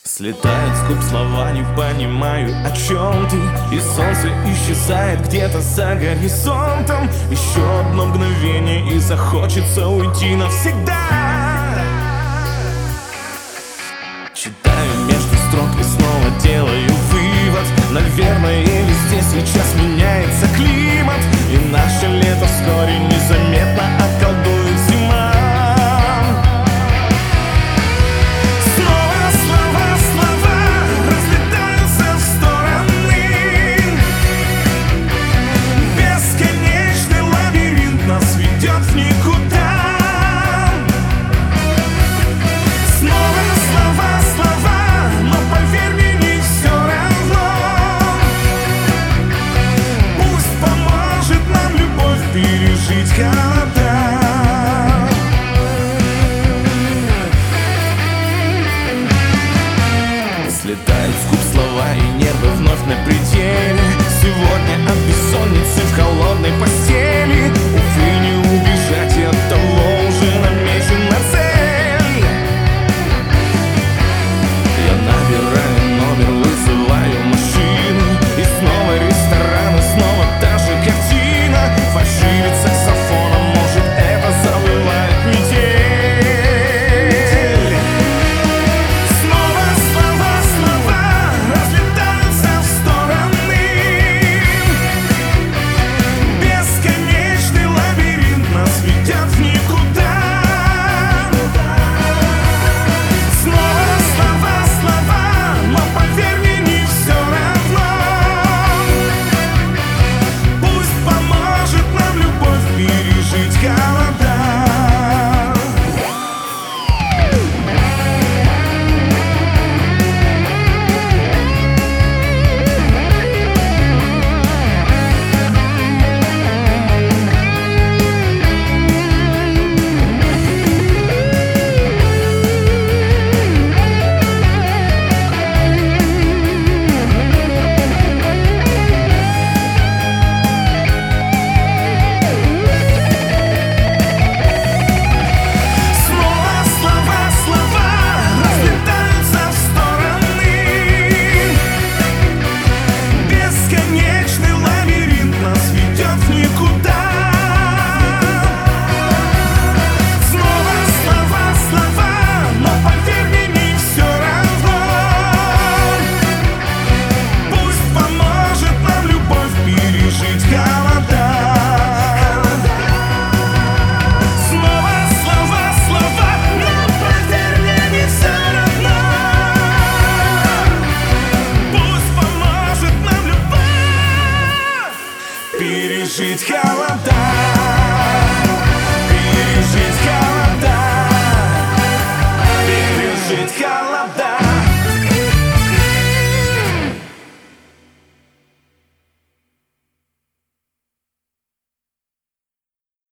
Слетают с губ слова, не понимаю, о чем ты. И солнце исчезает где-то за горизонтом. Еще одно мгновение и захочется уйти навсегда. Читаю между строк и снова делаю вывод. Наверное, везде сейчас меняется климат, и наше лето вскоре незаметно околдует зима. Пережить холода. Слетают с губ слова, и нервы вновь на пределе. Сегодня от бессонницы в холодной постели. Увы, не убежать, и от того уже намечена цель. Я набираю номер, вызываю машину, и снова ресторан, и снова та же картина. Фальшивит саксофоном, может, это забывает метель. Снова слова, слова разлетаются в стороны. Бесконечный лабиринт нас ведет в никуда. Снова слова, слова, но поверь мне, не все равно. Пусть поможет нам любовь пережить холода. Пережить холода.